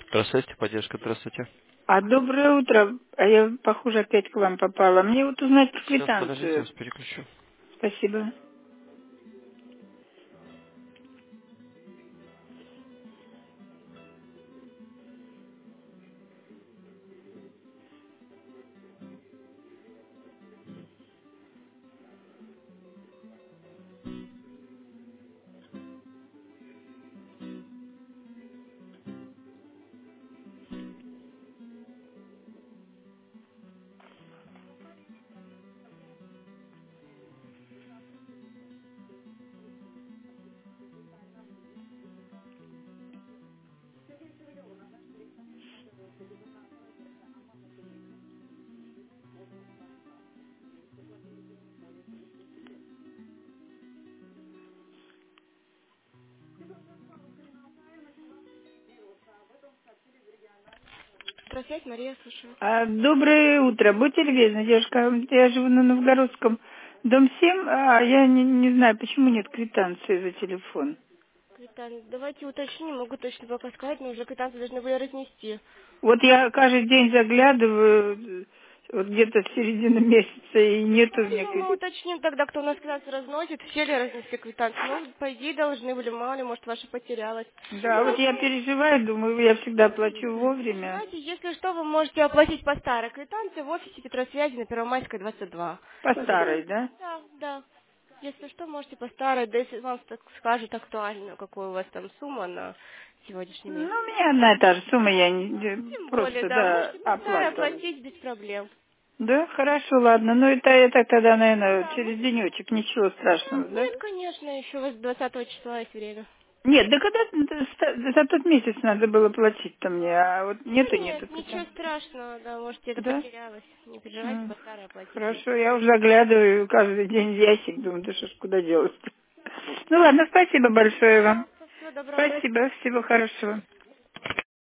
Здравствуйте, поддержка, здравствуйте. Доброе утро. Я, похоже, опять к вам попала. Мне вот узнать про Сейчас, подождите, я квитанцию. вас переключу. Спасибо. Здравствуйте, Мария, слушаю. Доброе утро. Будьте любезны, девушка. Я живу на Новгородском, дом 7. Я не знаю, почему нет квитанции за телефон. Квитанцию. Давайте уточним, могу точно пока сказать, но уже квитанцию должны были разнести. Вот я каждый день заглядываю, вот где-то в середину месяца, и нет у меня Хорошо, мы квитанции. уточним тогда, кто у нас квитанцию разносит, все ли разнесли квитанцию. Ну, по идее, должны были, мало ли, может, ваша потерялась. Да, вот я переживаю, думаю, я всегда плачу Не вовремя. переживайте, если что, вы можете оплатить по старой квитанции в офисе Петросвязи на Первомайской, 22. По старой, да? Да, да. Если что, можете по старой, да если вам так скажет актуально, какая у вас там сумма на сегодняшний Ну, месяц. у меня одна и та же сумма, я Тем более, просто, да, да, можете по старой оплата. оплатить без проблем. Да, хорошо, ладно. Ну, это я так тогда, наверное, Да, через денечек, ничего страшного, да? нет, конечно, еще у вас 20 числа есть время. Нет, да когда за тот месяц надо было платить-то мне, а вот нету Нет, ничего квитанции. страшного, да, может, где-то Да? потерялась. Не переживайте, по старой оплатите. Хорошо, я уже заглядываю каждый день в ящик, думаю, да что ж, куда делать. Ну ладно, спасибо большое вам. Пожалуйста, всего доброго. Спасибо, всего хорошего.